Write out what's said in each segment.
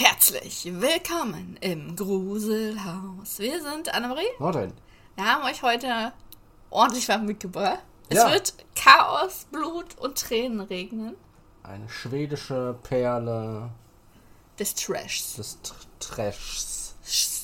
Herzlich willkommen im Gruselhaus. Wir sind Annemarie. Martin. Wir haben euch heute ordentlich was mitgebracht. Es Ja. wird Chaos, Blut und Tränen regnen. Eine schwedische Perle Des Trashs. des Trashs.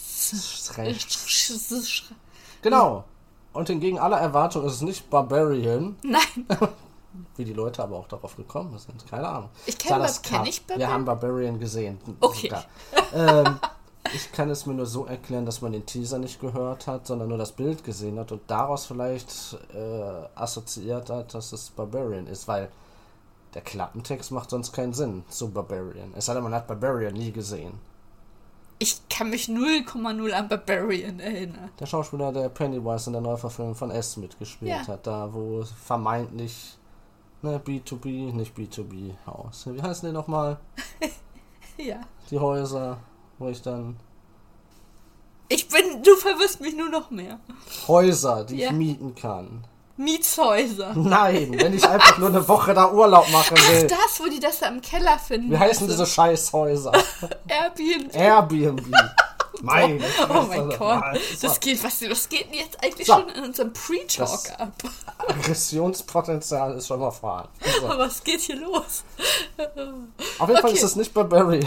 Trash. Genau. Und hingegen aller Erwartung ist es nicht Barbarian, Nein, wie die Leute aber auch darauf gekommen sind. Keine Ahnung. Ich kenn Sah das kenn Cover. ich Barbarian? Wir haben Barbarian gesehen. Okay. Sogar. Ich kann es mir nur so erklären, dass man den Teaser nicht gehört hat, sondern nur das Bild gesehen hat und daraus vielleicht assoziiert hat, dass es Barbarian ist, weil der Klappentext macht sonst keinen Sinn zu Barbarian. Es sei denn, man hat Barbarian nie gesehen. ich kann mich 0,0 an Barbarian erinnern. Der Schauspieler, der Pennywise in der Neuverfilmung von S mitgespielt Ja. hat, da wo vermeintlich B2B, nicht B2B Haus. Wie heißen die nochmal? Ja. Die Häuser, wo ich dann... Du verwirrst mich nur noch mehr. Häuser, die Ja. ich mieten kann. Mietshäuser. Nein, wenn ich einfach nur eine Woche da Urlaub machen Ach, will. das, wo die das da im Keller finden. Wie heißen diese Scheißhäuser? Airbnb. Airbnb. Mein Oh mein Gott. Das geht denn jetzt eigentlich schon in unserem Pre-Talk Das- ab? Aggressionspotenzial ist schon mal vorhanden. So. Aber was geht hier los? Auf jeden Fall Okay. ist es nicht Barbarian.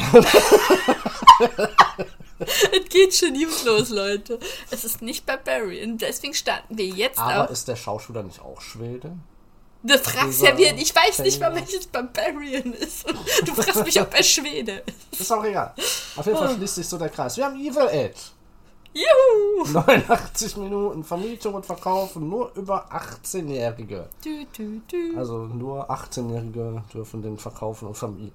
Es geht schon gut los, Leute. Es ist nicht Barbarian. Deswegen starten wir jetzt Aber auf. ist der Schauspieler nicht auch Schwede? Du fragst ja wieder, ich weiß nicht mal, welches Barbarian ist. Und du fragst mich, ob er Schwede ist. Ist auch egal. Auf jeden Fall schließt sich so der Kreis. Wir haben Evil Ed. Juhu! 89 Minuten Vermietung und Verkaufen nur über 18-Jährige. Du. Also nur 18-Jährige dürfen den verkaufen und vermieten.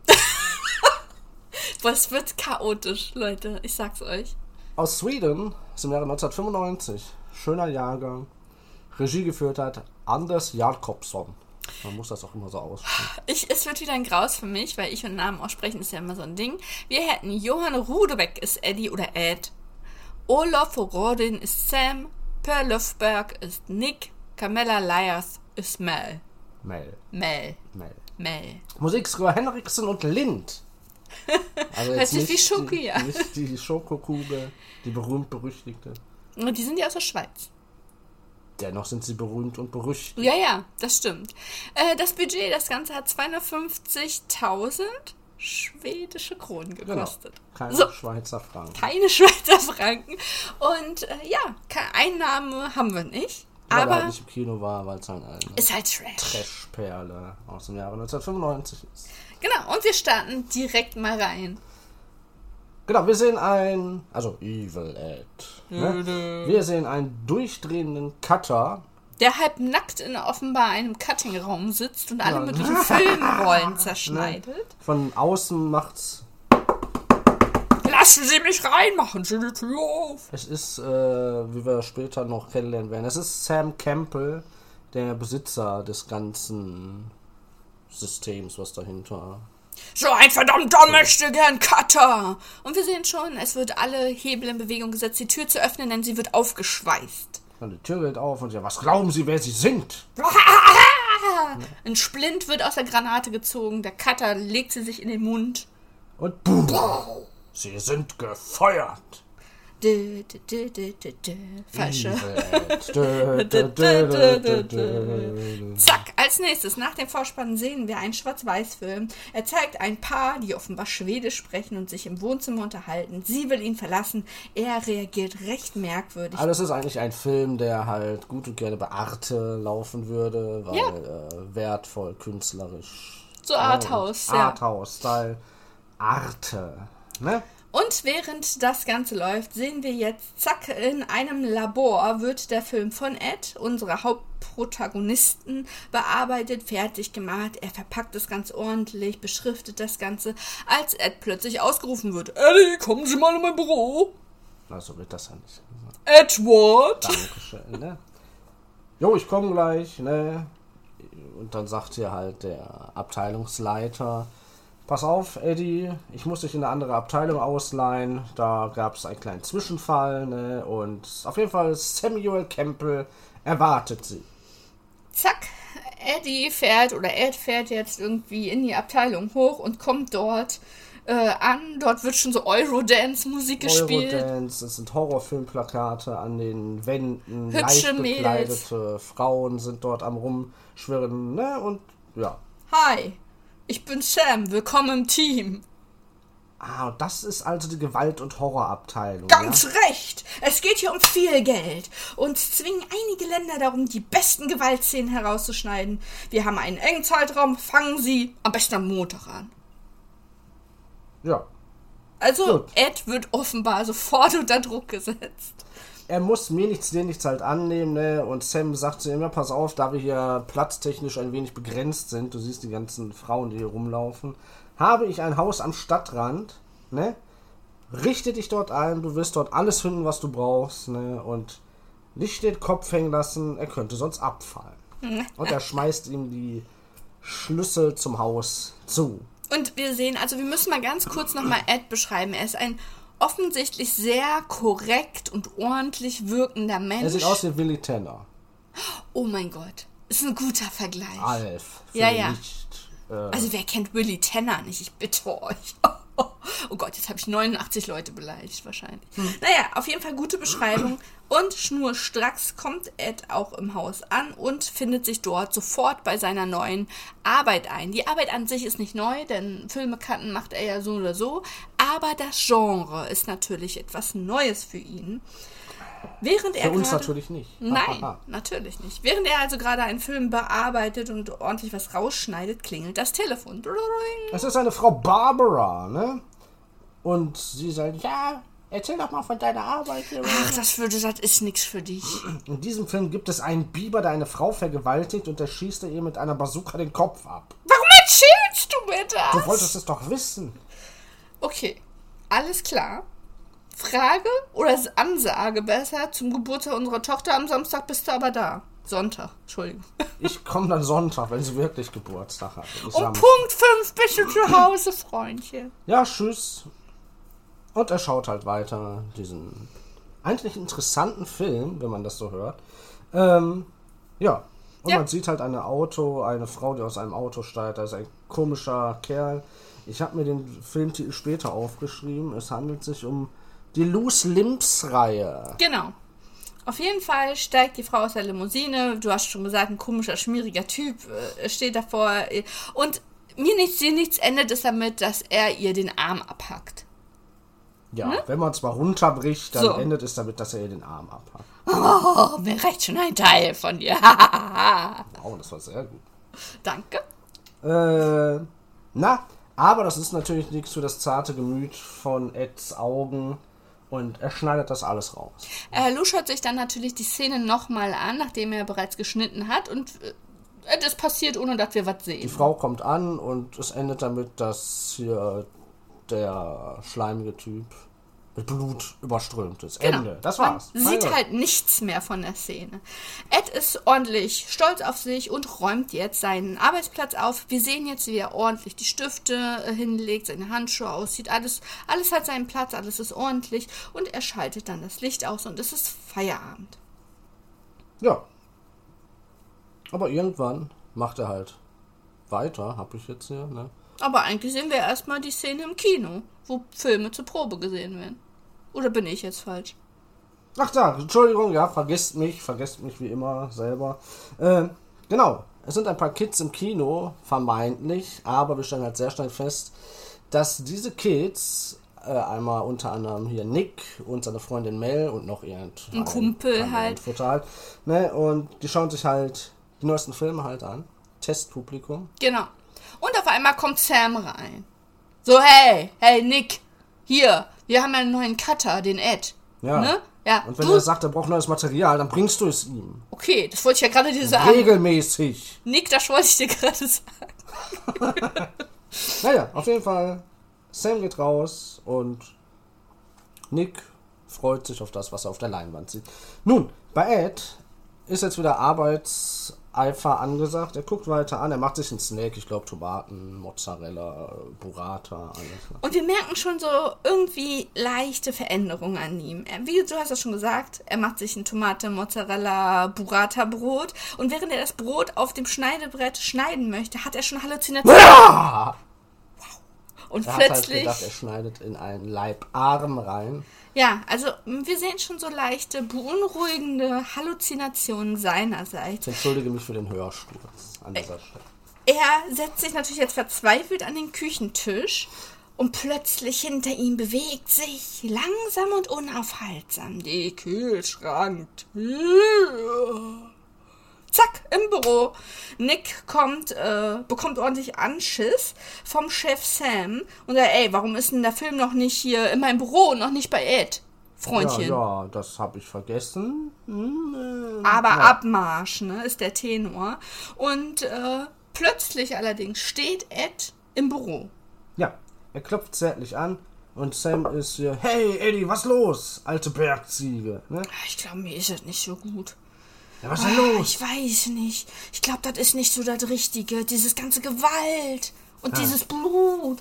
Was wird chaotisch, Leute. Ich sag's euch. Aus Sweden ist im Jahre 1995. Schöner Jahrgang. Regie geführt hat Anders Jakobsson. Man muss das auch immer so aussprechen. Es wird wieder ein Graus für mich, weil ich und Namen aussprechen ist ja immer so ein Ding. Wir hätten Johan Rudebeck ist Eddie oder Ed. Olof Rodin ist Sam. Per Löfberg ist Nick. Camilla Lyers ist Mel. Mel. Musik Skor Henriksen und Lind. Also Hört jetzt sich wie nicht Schoki an. nicht die Schokokugel, die berühmt-berüchtigte. Und die sind ja aus der Schweiz. Dennoch sind sie berühmt und berüchtigt. Ja, das stimmt. Das Budget, das Ganze hat 250.000 schwedische Kronen gekostet. Keine So. Schweizer Franken. Keine Schweizer Franken. Und keine Einnahme haben wir nicht. Weil er Aber halt nicht im Kino war, weil es halt eine ist halt Trash. Trashperle aus dem Jahre 1995 ist. Genau, und wir starten direkt mal rein. Genau, wir sehen Evil Ed. Ne? Wir sehen einen durchdrehenden Cutter. Der halb nackt in offenbar einem Cuttingraum sitzt und alle möglichen Filmrollen zerschneidet. Von außen macht's. Lassen Sie mich rein, machen Sie die Tür auf. Es ist, wie wir später noch kennenlernen werden, es ist Sam Campbell, der Besitzer des ganzen Systems, was dahinter. So ein verdammter möchte gern Cutter. Und wir sehen schon, es wird alle Hebel in Bewegung gesetzt, die Tür zu öffnen, denn sie wird aufgeschweißt. Dann die Tür geht auf und ja, was glauben Sie, wer Sie sind? Ein Splint wird aus der Granate gezogen, der Cutter legt sie sich in den Mund. Und boom, Sie sind gefeuert. Falsche. Evil Ed. Zack, als nächstes, nach dem Vorspann sehen wir einen Schwarz-Weiß-Film. Er zeigt ein Paar, die offenbar Schwedisch sprechen und sich im Wohnzimmer unterhalten. Sie will ihn verlassen. Er reagiert recht merkwürdig. Also es ist eigentlich ein Film, der halt gut und gerne bei Arte laufen würde, weil wertvoll, künstlerisch. So Arthouse, ja. Arthouse-Style. Arte. Ne? Und während das Ganze läuft, sehen wir jetzt, zack, in einem Labor wird der Film von Ed, unserer Hauptprotagonisten, bearbeitet, fertig gemacht. Er verpackt das ganz ordentlich, beschriftet das Ganze, als Ed plötzlich ausgerufen wird. Eddie, kommen Sie mal in mein Büro. Na, so wird das ja nicht. Edward. Dankeschön, ne? Jo, ich komme gleich, ne? Und dann sagt hier halt der Abteilungsleiter, pass auf, Eddie, ich muss dich in eine andere Abteilung ausleihen. Da gab es einen kleinen Zwischenfall, ne? Und auf jeden Fall Samuel Campbell erwartet sie. Zack, Ed fährt jetzt irgendwie in die Abteilung hoch und kommt dort an. Dort wird schon so Eurodance-Musik gespielt. Eurodance, es sind Horrorfilmplakate an den Wänden, Hübsche leicht bekleidete Frauen sind dort am Rumschwirren, ne? Und ja. Hi, ich bin Sam, willkommen im Team. Ah, und das ist also die Gewalt- und Horrorabteilung. Ganz recht! Es geht hier um viel Geld. Uns zwingen einige Länder darum, die besten Gewaltszenen herauszuschneiden. Wir haben einen engen Zeitraum, fangen Sie am besten am Montag an. Ja. Also, Gut. Ed wird offenbar sofort unter Druck gesetzt. Er muss mir nichts, dir nichts halt annehmen, ne? Und Sam sagt zu ihm, ja, pass auf, da wir hier platztechnisch ein wenig begrenzt sind, du siehst die ganzen Frauen, die hier rumlaufen, habe ich ein Haus am Stadtrand, ne? Richte dich dort ein, du wirst dort alles finden, was du brauchst, ne? Und nicht den Kopf hängen lassen, er könnte sonst abfallen. Und er schmeißt ihm die Schlüssel zum Haus zu. Und wir sehen, also wir müssen mal ganz kurz nochmal Ed beschreiben. Er ist ein offensichtlich sehr korrekt und ordentlich wirkender Mensch. Er sieht aus wie Willy Tanner. Oh mein Gott, ist ein guter Vergleich. Alf. Ja, ja. Nicht, Also wer kennt Willy Tanner nicht? Ich bitte euch. Oh Gott, jetzt habe ich 89 Leute beleidigt wahrscheinlich. Naja, auf jeden Fall gute Beschreibung. Und schnurstracks kommt Ed auch im Haus an und findet sich dort sofort bei seiner neuen Arbeit ein. Die Arbeit an sich ist nicht neu, denn Filmkanten macht er ja so oder so. Aber das Genre ist natürlich etwas Neues für ihn. Während er für uns gerade, natürlich nicht. Nein, natürlich nicht. Während er also gerade einen Film bearbeitet und ordentlich was rausschneidet, klingelt das Telefon. Es ist eine Frau Barbara, ne? Und sie sagt, ja, erzähl doch mal von deiner Arbeit. Ach, das ist nichts für dich. In diesem Film gibt es einen Biber, der eine Frau vergewaltigt und der schießt ihr mit einer Bazooka den Kopf ab. Warum erzählst du mir das? Du wolltest es doch wissen. Okay, alles klar. Frage oder Ansage besser, zum Geburtstag unserer Tochter am Samstag bist du aber da. Sonntag, Entschuldigung. Ich komme dann Sonntag, wenn sie wirklich Geburtstag hat. Um Punkt 5 bist du zu Hause, Freundchen. Ja, tschüss. Und er schaut halt weiter diesen eigentlich interessanten Film, wenn man das so hört. Ja. Und Ja. man sieht halt eine Frau, die aus einem Auto steigt. Da ist ein komischer Kerl. Ich habe mir den Filmtitel später aufgeschrieben. Es handelt sich um die Loose Limbs-Reihe. Genau. Auf jeden Fall steigt die Frau aus der Limousine. Du hast schon gesagt, ein komischer, schmieriger Typ steht davor. Und nichts endet es damit, dass er ihr den Arm abhackt. Ja, wenn man es mal runterbricht, dann So. endet es damit, dass er ihr den Arm abhackt. Oh, mir reicht schon ein Teil von dir. Wow, das war sehr gut. Danke. Aber das ist natürlich nichts für das zarte Gemüt von Eds Augen. Und er schneidet das alles raus. Lou schaut sich dann natürlich die Szene nochmal an, nachdem er bereits geschnitten hat. Und das passiert, ohne dass wir was sehen. Die Frau kommt an und es endet damit, dass hier der schleimige Typ mit Blut überströmt ist. Genau. Ende. Das war's. Man sieht halt nichts mehr von der Szene. Ed ist ordentlich stolz auf sich und räumt jetzt seinen Arbeitsplatz auf. Wir sehen jetzt, wie er ordentlich die Stifte hinlegt, seine Handschuhe aussieht. Alles hat seinen Platz, alles ist ordentlich. Und er schaltet dann das Licht aus und es ist Feierabend. Ja. Aber irgendwann macht er halt weiter, hab ich jetzt hier, ne? Aber eigentlich sehen wir erstmal die Szene im Kino, wo Filme zur Probe gesehen werden. Oder bin ich jetzt falsch? Ach da, Entschuldigung, ja, vergesst mich wie immer selber. Genau, es sind ein paar Kids im Kino, vermeintlich, aber wir stellen halt sehr schnell fest, dass diese Kids, einmal unter anderem hier Nick und seine Freundin Mel und noch ein Kumpel halt. Ne, und die schauen sich halt die neuesten Filme halt an. Testpublikum. Genau. Und auf einmal kommt Sam rein. So, hey, Nick, hier, wir haben ja einen neuen Cutter, den Ed. Ja. Ne? Ja. Und wenn er sagt, er braucht neues Material, dann bringst du es ihm. Okay, das wollte ich ja gerade dir sagen. Regelmäßig. Nick, das wollte ich dir gerade sagen. Naja, auf jeden Fall, Sam geht raus und Nick freut sich auf das, was er auf der Leinwand sieht. Nun, bei Ed ist jetzt wieder Arbeitseifer angesagt. Er guckt weiter an, er macht sich einen Snack, ich glaube Tomaten, Mozzarella, Burrata, alles. Und wir merken schon so irgendwie leichte Veränderungen an ihm. Wie du hast es schon gesagt, er macht sich ein Tomate, Mozzarella, Burrata Brot. Und während er das Brot auf dem Schneidebrett schneiden möchte, hat er schon Halluzinationen. Ah! Und Er hat halt plötzlich... gedacht, er schneidet in einen Leibarm rein. Ja, also wir sehen schon so leichte, beunruhigende Halluzinationen seinerseits. Ich entschuldige mich für den Hörsturz an dieser Stelle. Er setzt sich natürlich jetzt verzweifelt an den Küchentisch und plötzlich hinter ihm bewegt sich langsam und unaufhaltsam die Kühlschranktür. Zack, im Büro. Nick bekommt ordentlich Anschiss vom Chef Sam und sagt, ey, warum ist denn der Film noch nicht hier in meinem Büro und noch nicht bei Ed, Freundchen? Ja, das habe ich vergessen. Aber Abmarsch, ne, ist der Tenor. Und plötzlich allerdings steht Ed im Büro. Ja, er klopft zärtlich an und Sam ist hier, hey Eddie, was los, alte Bergziege? Ne? Ich glaube, mir ist das nicht so gut. Ja, was ist denn los? Ich weiß nicht. Ich glaube, das ist nicht so das Richtige. Dieses ganze Gewalt und dieses Blut.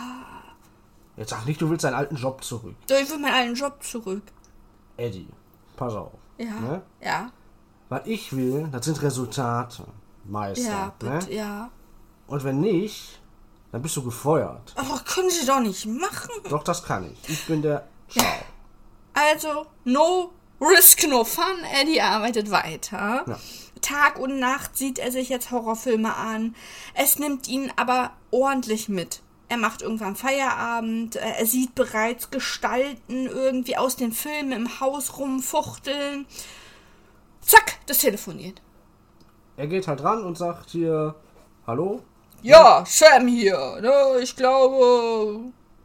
Jetzt sag nicht, du willst deinen alten Job zurück. Ich will meinen alten Job zurück. Eddie, pass auf. Ja, Ne? ja, Was ich will, das sind Resultate, Meister. ja, bitte, Ne? ja. Und wenn nicht, dann bist du gefeuert. Aber können Sie doch nicht machen. Doch, das kann ich. Ich bin der Ciao. Also, no risk, no fun. Eddie arbeitet weiter. Ja. Tag und Nacht sieht er sich jetzt Horrorfilme an. Es nimmt ihn aber ordentlich mit. Er macht irgendwann Feierabend. Er sieht bereits Gestalten irgendwie aus den Filmen im Haus rumfuchteln. Zack, das telefoniert. Er geht halt ran und sagt hier, hallo? Ja, Sam hier. Ne, ich glaube...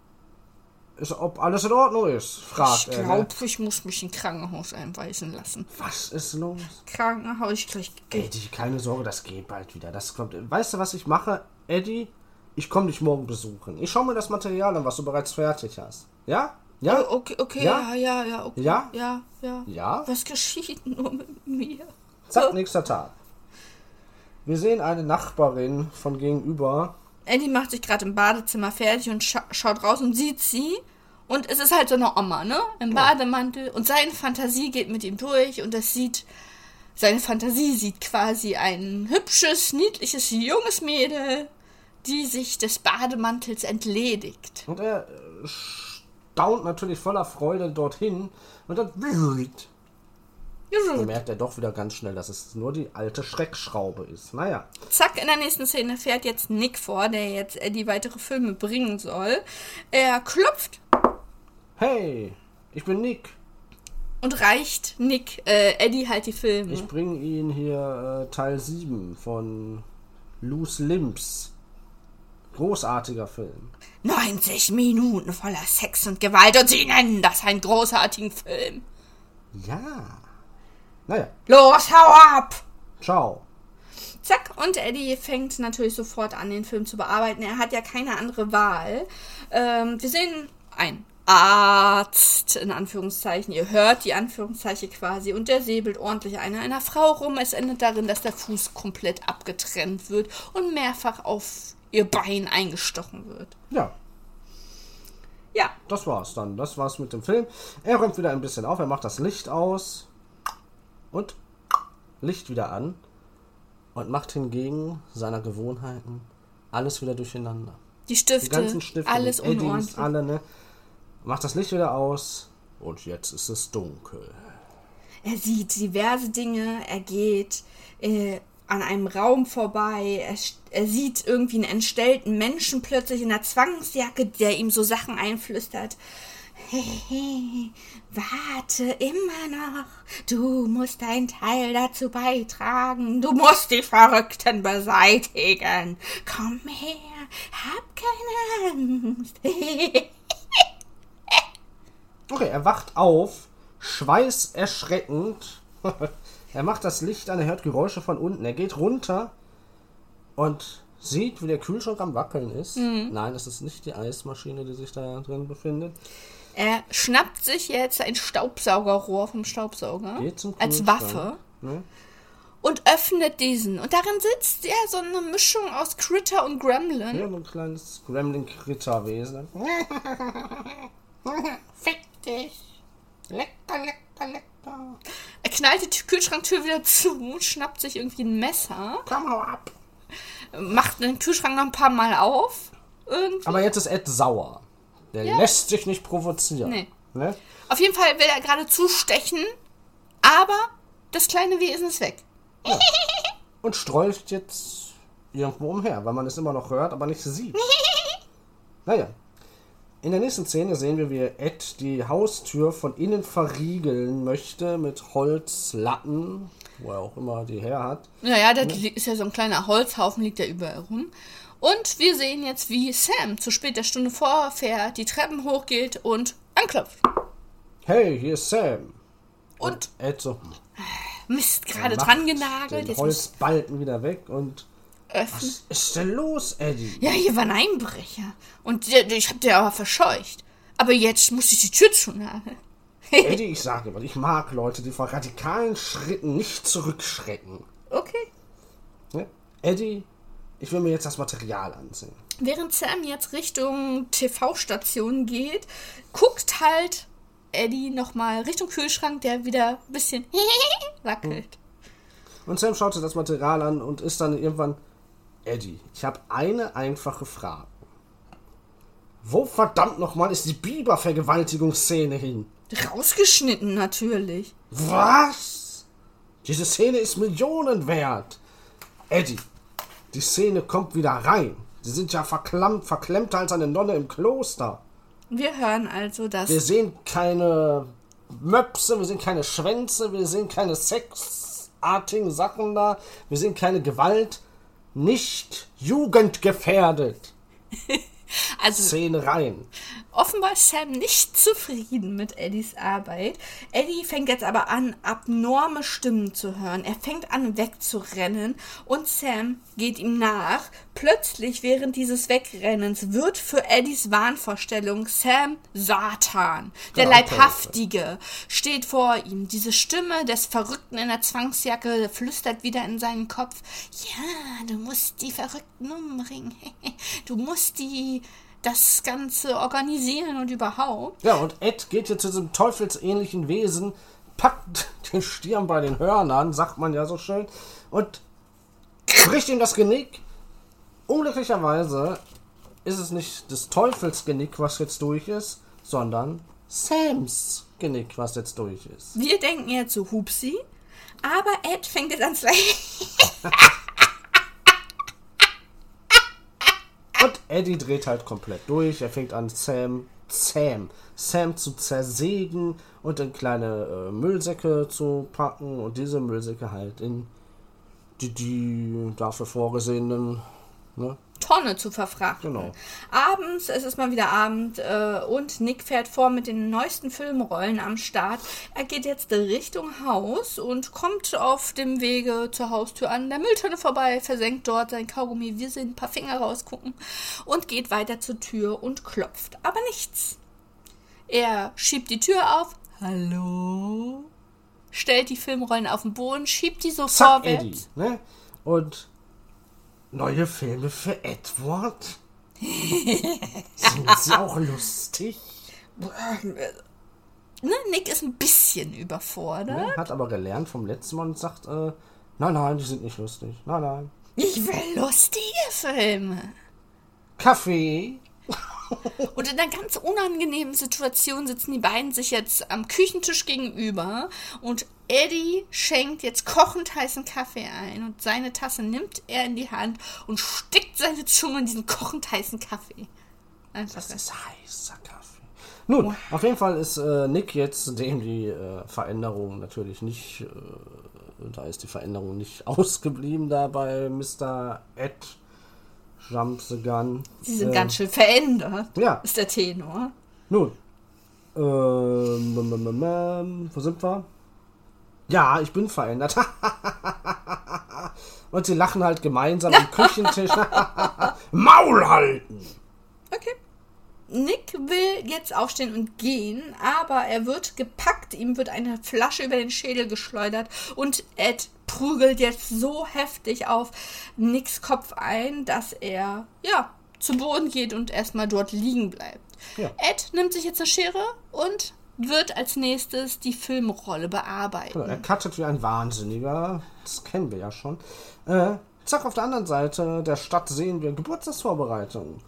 Ob alles in Ordnung ist, fragt Ich er. glaube, Ne? ich muss mich im Krankenhaus einweisen lassen. Was ist los? Krankenhaus, ich krieg... Eddie, keine Sorge, das geht bald wieder. Das kommt. Weißt du, was ich mache, Eddie? Ich komme dich morgen besuchen. Ich schaue mir das Material an, was du bereits fertig hast. Ja? Ja? Okay, Ja? ja, okay. Ja? Ja. Ja? Was geschieht nur mit mir? Zack, nächster Tag. Wir sehen eine Nachbarin von gegenüber. Eddie macht sich gerade im Badezimmer fertig und schaut raus und sieht sie. Und es ist halt so eine Oma, ne? Im Bademantel. Und seine Fantasie geht mit ihm durch und seine Fantasie sieht quasi ein hübsches, niedliches, junges Mädel, die sich des Bademantels entledigt. Und er staunt natürlich voller Freude dorthin. Und dann merkt er doch wieder ganz schnell, dass es nur die alte Schreckschraube ist. Naja. Zack, in der nächsten Szene fährt jetzt Nick vor, der jetzt Eddie weitere Filme bringen soll. Er klopft Hey, ich bin Nick. und reicht Eddie halt die Filme. Ich bringe Ihnen hier Teil 7 von Loose Limbs. Großartiger Film. 90 Minuten voller Sex und Gewalt und Sie nennen das einen großartigen Film. Ja. Naja, Los, hau ab! ciao. Zack, und Eddie fängt natürlich sofort an, den Film zu bearbeiten. Er hat ja keine andere Wahl. Wir sehen einen Arzt, in Anführungszeichen. Ihr hört die Anführungszeichen quasi. Und der säbelt ordentlich einer Frau rum. Es endet darin, dass der Fuß komplett abgetrennt wird und mehrfach auf ihr Bein eingestochen wird. Ja, Ja, das war's dann. Das war's mit dem Film. Er räumt wieder ein bisschen auf. Er macht das Licht aus. Und Licht wieder an. Und macht hingegen seiner Gewohnheiten alles wieder durcheinander. die Stifte, Die ganzen Stifte, alles die Eddies, unordentlich. alle, ne? Macht das Licht wieder aus. Und jetzt ist es dunkel. Er sieht diverse Dinge, er geht an einem Raum vorbei, er sieht irgendwie einen entstellten Menschen plötzlich in einer Zwangsjacke, der ihm so Sachen einflüstert. Hey, warte immer noch, du musst deinen Teil dazu beitragen, du musst die Verrückten beseitigen. Komm her, hab keine Angst. Okay, er wacht auf, schweißerschreckend. Er macht das Licht an, er hört Geräusche von unten. Er geht runter und sieht, wie der Kühlschrank am Wackeln ist. Nein, es ist nicht die Eismaschine, die sich da drin befindet. Er schnappt sich jetzt ein Staubsaugerrohr vom Staubsauger Geht zum als Kühlschrank, Waffe ne? und öffnet diesen. Und darin sitzt ja so eine Mischung aus Critter und Gremlin. Ja, so ein kleines Gremlin-Kritterwesen. Fick dich. Lecker, lecker, lecker. Er knallt die Kühlschranktür wieder zu, schnappt sich irgendwie ein Messer, Komm, hau ab. macht den Kühlschrank noch ein paar Mal auf irgendwie. Aber jetzt ist Ed sauer. Der lässt sich nicht provozieren. Nee. Ne? Auf jeden Fall will er gerade zustechen, aber das kleine Wesen ist weg. Ja. Und strolcht jetzt irgendwo umher, weil man es immer noch hört, aber nicht sieht. Naja. In der nächsten Szene sehen wir, wie Ed die Haustür von innen verriegeln möchte mit Holzlatten, wo er auch immer die her hat. Naja, da ist ja so ein kleiner Holzhaufen, liegt ja überall rum. Und wir sehen jetzt, wie Sam zu später Stunde vorfährt, die Treppen hochgeht und anklopft. Hey, hier ist Sam. Und Ed so, Mist, gerade macht dran genagelt. den Jetzt muss Holzbalken wieder weg und öffnen. was ist denn los, Eddie? Ja, hier war ein Einbrecher. Und ich hab den aber verscheucht. Aber jetzt muss ich die Tür zunageln. Eddie, ich sage mal, ich mag Leute, die vor radikalen Schritten nicht zurückschrecken. Okay. Ne? Eddie, ich will mir jetzt das Material ansehen. Während Sam jetzt Richtung TV-Station geht, guckt halt Eddie nochmal Richtung Kühlschrank, der wieder ein bisschen wackelt. Und Sam schaut sich das Material an und ist dann irgendwann, Eddie, ich habe eine einfache Frage. Wo verdammt nochmal ist die Biber-Vergewaltigungsszene hin? Rausgeschnitten natürlich. Was? Diese Szene ist Millionen wert. Eddie, die Szene kommt wieder rein. Sie sind ja verklemmter als eine Nonne im Kloster. Wir hören also, dass... Wir sehen keine Möpse, wir sehen keine Schwänze, wir sehen keine sexartigen Sachen da, wir sehen keine Gewalt. Nicht jugendgefährdet. Also Szene rein. offenbar ist Sam nicht zufrieden mit Eddies Arbeit. Eddie fängt jetzt aber an, abnorme Stimmen zu hören. Er fängt an, wegzurennen und Sam geht ihm nach. Plötzlich, während dieses Wegrennens, wird für Eddies Wahnvorstellung Sam Satan, der Genau, Leibhaftige, steht vor ihm. Diese Stimme des Verrückten in der Zwangsjacke flüstert wieder in seinen Kopf. Ja, du musst die Verrückten umbringen. Du musst das Ganze organisieren und überhaupt. Ja, und Ed geht jetzt zu diesem teufelsähnlichen Wesen, packt den Stirn bei den Hörnern, sagt man ja so schön, und bricht ihm das Genick. Unglücklicherweise ist es nicht des Teufels Genick, was jetzt durch ist, sondern Sams Genick, was jetzt durch ist. Wir denken jetzt so, hupsi, aber Ed fängt jetzt an zu Und Eddie dreht halt komplett durch. Er fängt an, Sam zu zersägen und in kleine Müllsäcke zu packen und diese Müllsäcke halt in die dafür vorgesehenen, ne? Tonne zu verfrachten. Genau. Abends, es ist mal wieder Abend und Nick fährt vor mit den neuesten Filmrollen am Start. Er geht jetzt Richtung Haus und kommt auf dem Wege zur Haustür an der Mülltonne vorbei, versenkt dort sein Kaugummi, wir sehen ein paar Finger rausgucken und geht weiter zur Tür und klopft. Aber nichts. Er schiebt die Tür auf. Hallo? Stellt die Filmrollen auf den Boden, schiebt die so Zack, vorwärts. Eddie, ne? Und neue Filme für Edward? Sind sie auch lustig? Ne, Nick ist ein bisschen überfordert. Ne? Hat aber gelernt vom letzten Mal und sagt, nein, die sind nicht lustig. Nein. Ich will lustige Filme. Kaffee. Und in einer ganz unangenehmen Situation sitzen die beiden sich jetzt am Küchentisch gegenüber und Eddie schenkt jetzt kochend heißen Kaffee ein und seine Tasse nimmt er in die Hand und steckt seine Zunge in diesen kochend heißen Kaffee. Einfach Das ist heißer Kaffee. Nun, auf jeden Fall ist Nick jetzt, dem die Veränderung natürlich nicht, da ist die Veränderung nicht ausgeblieben da bei Mr. Ed Jump the Gun. Sie sind ganz schön verändert, Ja. ist der Tenor. Nun, wo sind wir? Ja, ich bin verändert. Und sie lachen halt gemeinsam am Küchentisch. Maul halten! Okay. Nick will jetzt aufstehen und gehen, aber er wird gepackt, ihm wird eine Flasche über den Schädel geschleudert und Ed prügelt jetzt so heftig auf Nicks Kopf ein, dass er, zu Boden geht und erstmal dort liegen bleibt. Ja. Ed nimmt sich jetzt eine Schere und wird als nächstes die Filmrolle bearbeiten. Er cuttet wie ein Wahnsinniger. Das kennen wir ja schon. Zack, auf der anderen Seite der Stadt sehen wir Geburtstagsvorbereitungen.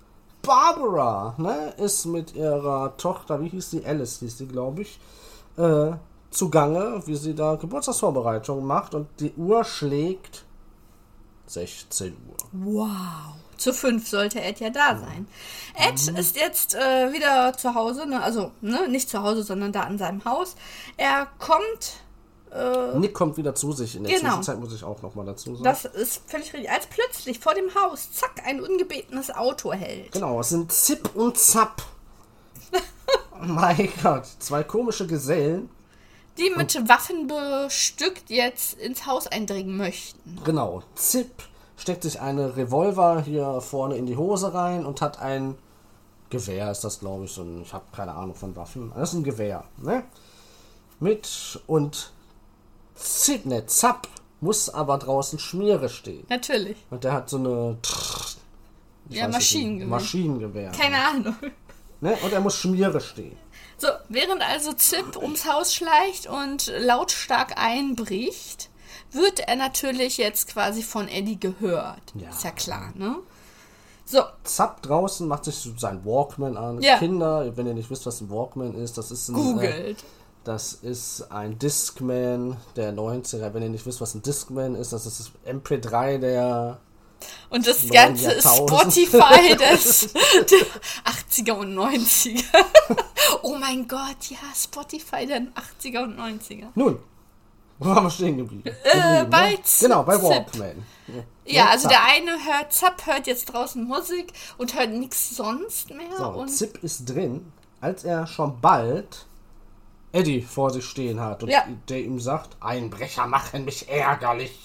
Barbara, ne, ist mit ihrer Tochter, wie hieß die? Alice hieß die, glaube ich, zugange, wie sie da Geburtstagsvorbereitungen macht und die Uhr schlägt 16 Uhr. Wow. Zu 5 sollte Ed ja da sein. Ed ist jetzt wieder zu Hause, ne? Also nicht zu Hause, sondern da an seinem Haus. Er kommt... Nick kommt wieder zu sich. In der Genau. Zwischenzeit muss ich auch nochmal dazu sagen. Das ist völlig richtig. Als plötzlich vor dem Haus, zack, ein ungebetenes Auto hält. Genau, es sind Zip und Zap. Oh mein Gott, 2 komische Gesellen. Die mit Waffen bestückt jetzt ins Haus eindringen möchten. Genau, Zip steckt sich eine Revolver hier vorne in die Hose rein und hat ein Gewehr, ist das, glaube ich. Ich habe keine Ahnung von Waffen. Das ist ein Gewehr, ne? Und Zap muss aber draußen Schmiere stehen. Natürlich. Und der hat so eine... Maschinengewehr. Keine Ahnung. Ne? Und er muss Schmiere stehen. So, während also Zip ums Haus schleicht und lautstark einbricht, wird er natürlich jetzt quasi von Eddie gehört. Ja. Ist ja klar, ne? So. Zap draußen macht sich sein Walkman an. Ja. Kinder, wenn ihr nicht wisst, was ein Walkman ist, das ist ein... Googelt. Das ist ein Discman der 90er. Wenn ihr nicht wisst, was ein Discman ist, das ist das MP3 der... Und das Ganze ist Spotify der 80er und 90er. Oh mein Gott, ja, Spotify der 80er und 90er. Nun, wo waren wir stehen geblieben? Bei Genau, bei Zip. Walkman. Ja, also der eine Zap hört jetzt draußen Musik und hört nichts sonst mehr. So, Und Zip ist drin, als er schon bald Eddie vor sich stehen hat und der ihm sagt, Einbrecher machen mich ärgerlich.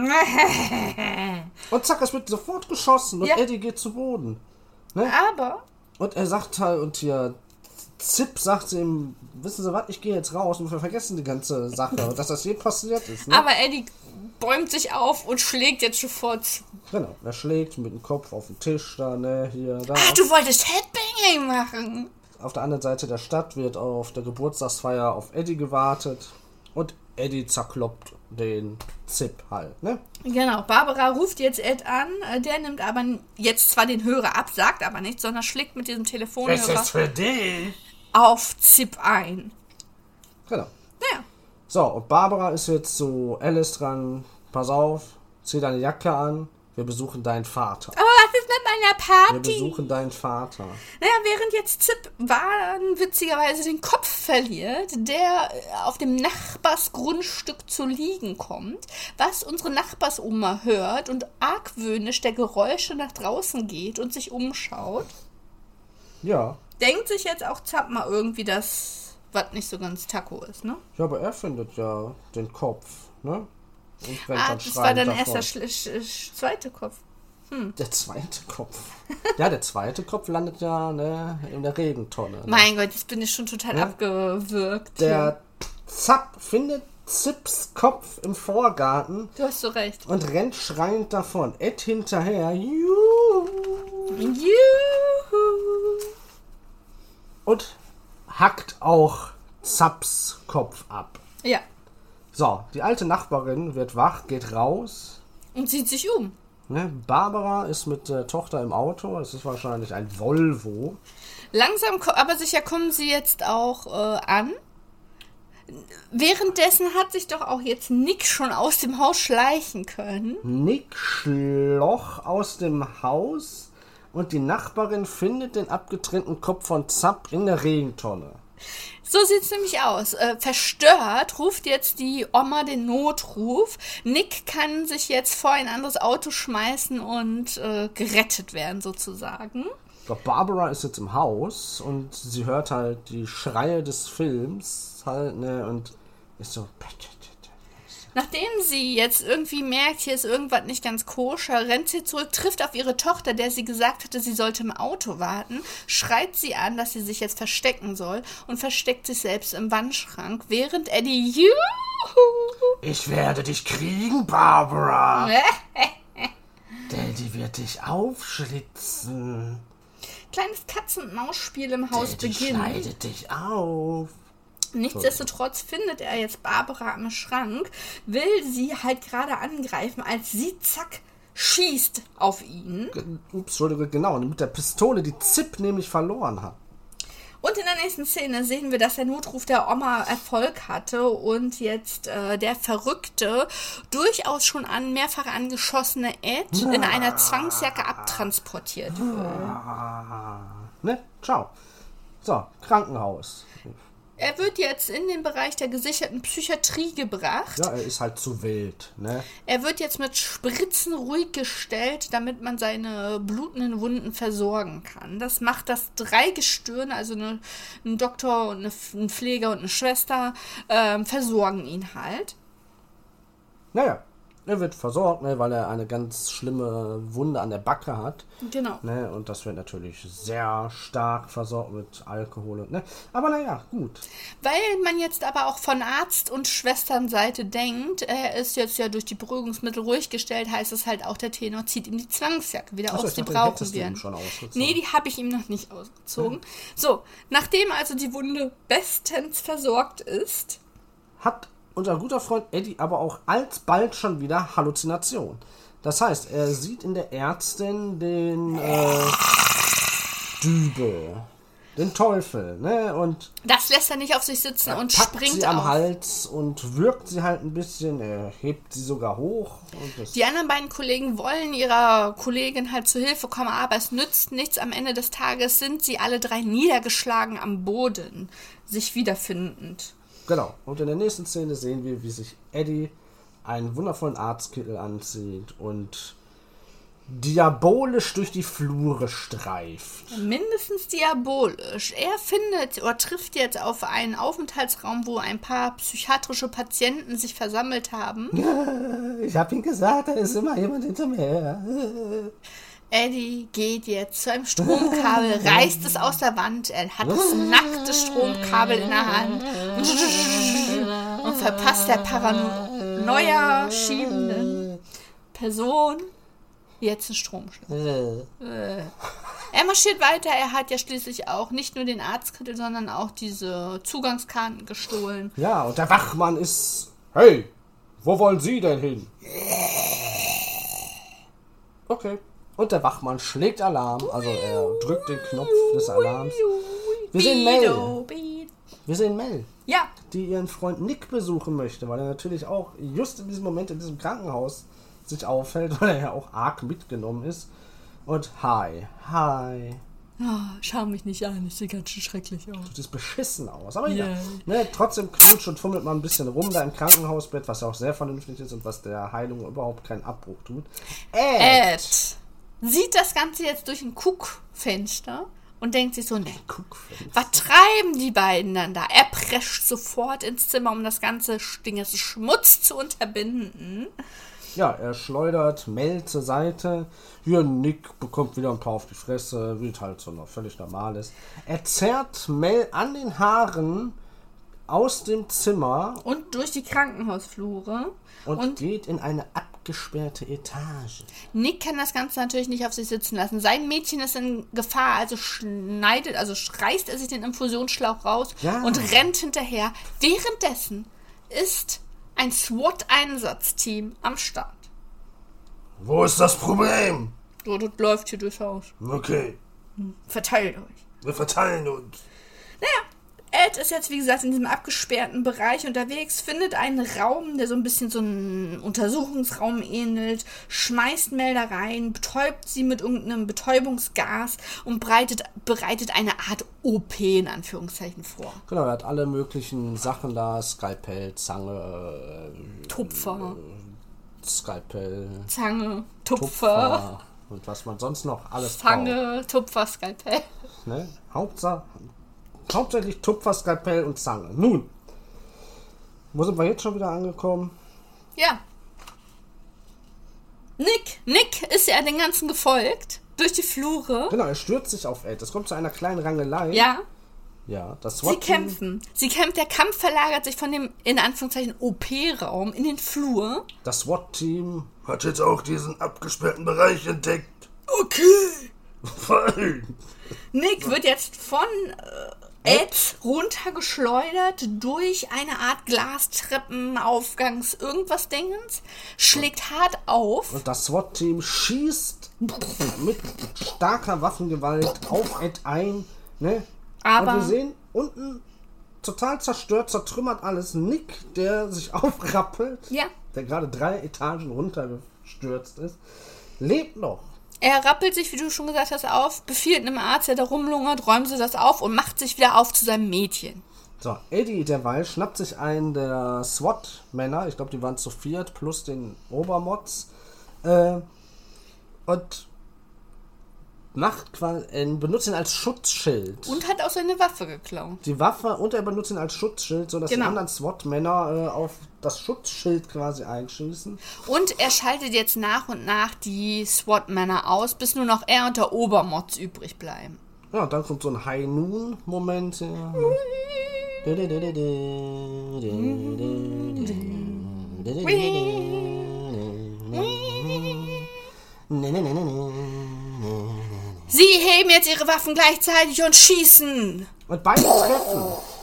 Und zack, es wird sofort geschossen und Eddie geht zu Boden. Ne? Aber... Und er sagt halt, und hier Zip sagt zu ihm, wissen Sie was, ich gehe jetzt raus und wir vergessen die ganze Sache, dass das je passiert ist. Ne? Aber Eddie bäumt sich auf und schlägt jetzt sofort zu. Genau, er schlägt mit dem Kopf auf den Tisch da, ne, hier, da. Ach, du wolltest Headbanging machen. Auf der anderen Seite der Stadt wird auf der Geburtstagsfeier auf Eddie gewartet und Eddie zerkloppt den Zip halt, ne? Genau, Barbara ruft jetzt Ed an, der nimmt aber jetzt zwar den Hörer ab, sagt aber nichts, sondern schlägt mit diesem Telefonhörer Das ist für dich. auf Zip ein. Genau. Naja. So, und Barbara ist jetzt zu Alice dran, pass auf, zieh deine Jacke an, wir besuchen deinen Vater. Aber was ist mit meiner Party? Wir besuchen deinen Vater. Naja, während jetzt Zip witzigerweise den Kopf verliert, der auf dem Nachbarsgrundstück zu liegen kommt, was unsere Nachbarsoma hört und argwöhnisch der Geräusche nach draußen geht und sich umschaut, Ja. denkt sich jetzt auch Zap mal irgendwie, dass was nicht so ganz Taco ist, ne? Ja, aber er findet ja den Kopf, ne? Und rennt dann Das war dann schreiend erst davon. der zweite Kopf. Der zweite Kopf. Ja, der zweite Kopf landet ja, ne, in der Regentonne. Ne? Mein Gott, jetzt bin ich schon total abgewürgt. Der Zap findet Zips Kopf im Vorgarten Du hast so recht. und rennt schreiend davon. Ed hinterher. Juhu. Juhu. Und hackt auch Zaps Kopf ab. Ja. So, die alte Nachbarin wird wach, geht raus. Und zieht sich um. Ne? Barbara ist mit der Tochter im Auto. Es ist wahrscheinlich ein Volvo. Langsam, aber sicher kommen sie jetzt auch an. Währenddessen hat sich doch auch jetzt Nick schon aus dem Haus schleichen können. Nick schloch aus dem Haus und die Nachbarin findet den abgetrennten Kopf von Zap in der Regentonne. So sieht's nämlich aus. Verstört ruft jetzt die Oma den Notruf. Nick kann sich jetzt vor ein anderes Auto schmeißen und gerettet werden sozusagen. Doch Barbara ist jetzt im Haus und sie hört halt die Schreie des Films halt, ne, und ist so... Nachdem sie jetzt irgendwie merkt, hier ist irgendwas nicht ganz koscher, rennt sie zurück, trifft auf ihre Tochter, der sie gesagt hatte, sie sollte im Auto warten, schreit sie an, dass sie sich jetzt verstecken soll und versteckt sich selbst im Wandschrank, während Eddie Ich werde dich kriegen, Barbara. Daddy wird dich aufschlitzen. Kleines Katz-und-Maus-Spiel im Haus Daddy beginnt. schneidet dich auf. Nichtsdestotrotz findet er jetzt Barbara am Schrank, will sie halt gerade angreifen, als sie, zack, schießt auf ihn. Entschuldigung, genau, mit der Pistole, die Zip nämlich verloren hat. Und in der nächsten Szene sehen wir, dass der Notruf der Oma Erfolg hatte und jetzt der verrückte, durchaus schon mehrfach angeschossene Ed in einer Zwangsjacke abtransportiert wird. Ne? Ciao. So, Krankenhaus. Er wird jetzt in den Bereich der gesicherten Psychiatrie gebracht. Ja, er ist halt zu wild, ne? Er wird jetzt mit Spritzen ruhig gestellt, damit man seine blutenden Wunden versorgen kann. Das macht das Dreigestirn, also ein Doktor und ein Pfleger und eine Schwester, versorgen ihn halt. Naja, er wird versorgt, ne, weil er eine ganz schlimme Wunde an der Backe hat. Genau. Ne, und das wird natürlich sehr stark versorgt mit Alkohol. Ne? Aber naja, gut. Weil man jetzt aber auch von Arzt- und Schwesternseite denkt, er ist jetzt ja durch die Beruhigungsmittel ruhig gestellt, heißt es halt auch, der Tenor zieht ihm die Zwangsjacke wieder aus, die brauchen wir. Nee, die habe ich ihm noch nicht ausgezogen. So, nachdem also die Wunde bestens versorgt ist, hat unser guter Freund Eddie aber auch alsbald schon wieder Halluzination. Das heißt, er sieht in der Ärztin den Dübel, den Teufel, ne? Und das lässt er nicht auf sich sitzen und packt springt sie am auf. Hals und würgt sie halt ein bisschen, er hebt sie sogar hoch. Und Die anderen beiden Kollegen wollen ihrer Kollegin halt zu Hilfe kommen, aber es nützt nichts. Am Ende des Tages sind sie alle drei niedergeschlagen am Boden, sich wiederfindend. Genau. Und in der nächsten Szene sehen wir, wie sich Eddie einen wundervollen Arztkittel anzieht und diabolisch durch die Flure streift. Mindestens diabolisch. Er findet oder trifft jetzt auf einen Aufenthaltsraum, wo ein paar psychiatrische Patienten sich versammelt haben. Ich hab ihm gesagt, da ist immer jemand hinter mir her. Eddie geht jetzt zu einem Stromkabel, reißt es aus der Wand, er hat das nackte Stromkabel in der Hand und verpasst der Paranoia schiebenden Person jetzt einen Stromschlag. Er marschiert weiter, er hat ja schließlich auch nicht nur den Arztkittel, sondern auch diese Zugangskarten gestohlen. Ja, und der Wachmann ist... Hey, wo wollen Sie denn hin? Okay. Und der Wachmann schlägt Alarm, also er drückt den Knopf des Alarms. Wir sehen Mel. Wir sehen Mel, Ja. die ihren Freund Nick besuchen möchte, weil er natürlich auch just in diesem Moment in diesem Krankenhaus sich aufhält, weil er ja auch arg mitgenommen ist. Und hi. Oh, schau mich nicht an, ich sehe ganz schön schrecklich aus. Du siehst beschissen aus. Aber ja, Yeah. ne, trotzdem knutscht und fummelt man ein bisschen rum da im Krankenhausbett, was ja auch sehr vernünftig ist und was der Heilung überhaupt keinen Abbruch tut. Ed sieht das Ganze jetzt durch ein Guckfenster und denkt sich so, ne, was treiben die beiden dann da? Er prescht sofort ins Zimmer, um das ganze Schmutz zu unterbinden. Ja, er schleudert Mel zur Seite. Hier, Nick bekommt wieder ein paar auf die Fresse, wie halt so noch völlig normal ist. Er zerrt Mel an den Haaren aus dem Zimmer Und durch die Krankenhausflure. und geht in eine abgesperrte Etage. Nick kann das Ganze natürlich nicht auf sich sitzen lassen. Sein Mädchen ist in Gefahr, also reißt er sich den Infusionsschlauch raus und rennt hinterher. Währenddessen ist ein SWAT-Einsatzteam am Start. Wo ist das Problem? So, das läuft hier durchs Haus. Okay, Verteilt euch. wir verteilen uns. Naja, Ed ist jetzt, wie gesagt, in diesem abgesperrten Bereich unterwegs, findet einen Raum, der so ein bisschen so einem Untersuchungsraum ähnelt, schmeißt Mel da rein, betäubt sie mit irgendeinem Betäubungsgas und bereitet eine Art OP in Anführungszeichen vor. Genau, er hat alle möglichen Sachen da, Skalpell, Zange, Tupfer, Skalpell, Zange, Tupfer, und was man sonst noch alles Zange, Tupfer, Skalpell. braucht. Ne? Hauptsächlich Tupfer, Skalpell und Zange. Nun, wo sind wir jetzt schon wieder angekommen? Ja. Nick ist ja den Ganzen gefolgt, durch die Flure. Genau, er stürzt sich auf Ed. Es kommt zu einer kleinen Rangelei. Ja. Ja, das Sie SWAT-Team. kämpfen. Der Kampf verlagert sich von dem, in Anführungszeichen, OP-Raum in den Flur. Das SWAT-Team hat jetzt auch diesen abgesperrten Bereich entdeckt. Okay. Fein. Nick wird jetzt von Ed runtergeschleudert durch eine Art Glastreppenaufgangs irgendwas Dingens, schlägt hart auf. Und das SWAT-Team schießt mit starker Waffengewalt auf Ed ein. Ne? Aber und wir sehen unten total zerstört, zertrümmert alles. Nick, der sich aufrappelt, ja, der gerade 3 Etagen runtergestürzt ist, lebt noch. er rappelt sich, wie du schon gesagt hast, auf, befiehlt einem Arzt, der da rumlungert, räumen sie das auf und macht sich wieder auf zu seinem Mädchen. So, Eddie derweil schnappt sich einen der SWAT-Männer, ich glaube, die waren zu 4 plus den Obermods, und benutzt ihn als Schutzschild. Und hat auch seine Waffe geklaut. Die Waffe, und er benutzt ihn als Schutzschild, sodass die anderen SWAT-Männer auf das Schutzschild quasi einschießen. Und er schaltet jetzt nach und nach die SWAT-Männer aus, bis nur noch er und der Obermods übrig bleiben. Ja, und dann kommt so ein High-Noon-Moment. Sie heben jetzt ihre Waffen gleichzeitig und schießen. Und beide treffen.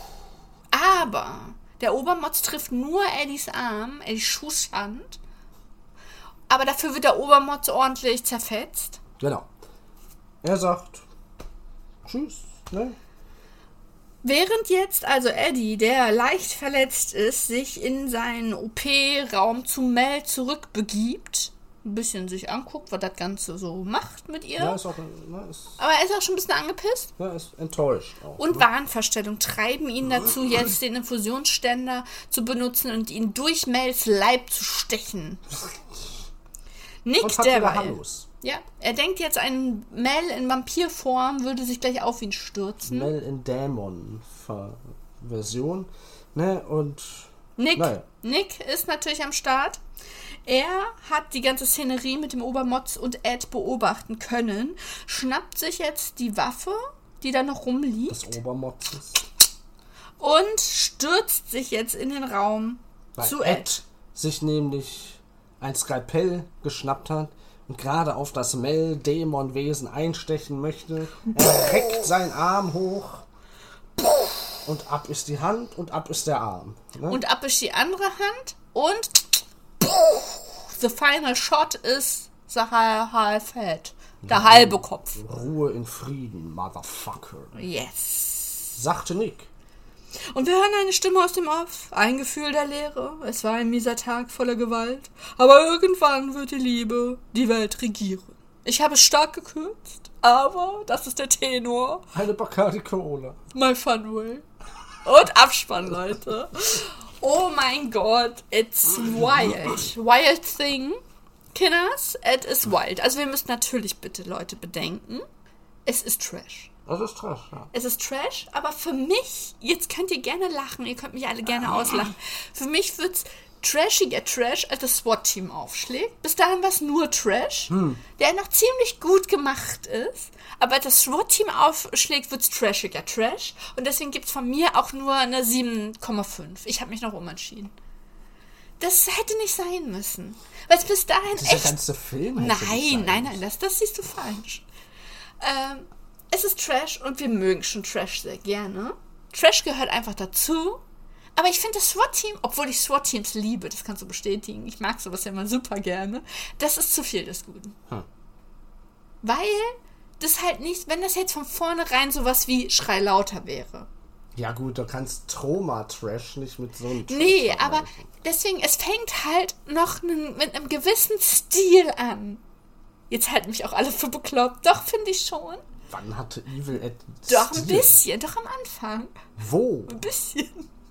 Aber der Obermods trifft nur Eddies Arm, Eddies Schuhshand. Aber dafür wird der Obermods ordentlich zerfetzt. Genau. Er sagt tschüss, ne? Während jetzt also Eddie, der leicht verletzt ist, sich in seinen OP-Raum zu Mel zurückbegibt, ein bisschen sich anguckt, was das Ganze so macht mit ihr. Ja, ist auch, aber er ist auch schon ein bisschen angepisst. Ja, ist enttäuscht auch. Und Wahnvorstellungen treiben ihn dazu, jetzt den Infusionsständer zu benutzen und ihn durch Mels Leib zu stechen. Nick derweil. Ja, er denkt jetzt, ein Mel in Vampirform würde sich gleich auf ihn stürzen. Mel in Dämon-Version. Ne, und Nick ist natürlich am Start. Er hat die ganze Szenerie mit dem Obermods und Ed beobachten können, schnappt sich jetzt die Waffe, die da noch rumliegt. Das Obermods. Und stürzt sich jetzt in den Raum zu Ed. Sich nämlich ein Skalpell geschnappt hat und gerade auf das Mel-Dämon-Wesen einstechen möchte. Er reckt seinen Arm hoch und ab ist die Hand und ab ist der Arm. Ne? Und ab ist die andere Hand und the final shot ist the half head. Der halbe Kopf. Ruhe in Frieden, Motherfucker. Yes. Sagte Nick. Und wir hören eine Stimme aus dem Off. Ein Gefühl der Leere. Es war ein mieser Tag voller Gewalt. Aber irgendwann wird die Liebe die Welt regieren. Ich habe es stark gekürzt, aber das ist der Tenor. Eine Bacardi Cola. My fun way. Und Abspann, Leute. Oh mein Gott, it's wild. Wild thing. Kinders, it is wild. Also wir müssen natürlich bitte, Leute, bedenken, es ist Trash. Es ist Trash, ja. Es ist Trash, aber für mich, jetzt könnt ihr gerne lachen, ihr könnt mich alle gerne auslachen. Für mich wird's trashiger Trash, als das SWAT-Team aufschlägt. Bis dahin war es nur Trash, der noch ziemlich gut gemacht ist. Aber als das SWAT-Team aufschlägt, wird's trashiger Trash. Und deswegen gibt's von mir auch nur eine 7,5. Ich habe mich noch umentschieden. Das hätte nicht sein müssen. Weil es bis dahin Dieser ganze Film hätte Nein, das siehst du falsch. Es ist Trash und wir mögen schon Trash sehr gerne. Trash gehört einfach dazu. Aber ich finde das SWAT-Team, obwohl ich SWAT-Teams liebe, das kannst du bestätigen, ich mag sowas ja immer super gerne, das ist zu viel des Guten. Weil das halt nicht, wenn das jetzt von vornherein sowas wie Schrei lauter wäre. Ja gut, du kannst Trauma-Trash nicht mit so einem Trash Nee, aber deswegen, es fängt halt noch mit einem gewissen Stil an. Jetzt halten mich auch alle für bekloppt. Doch, finde ich schon. Wann hatte Evil Ed Doch, Stil? ein bisschen, doch am Anfang. Wo? Ein bisschen.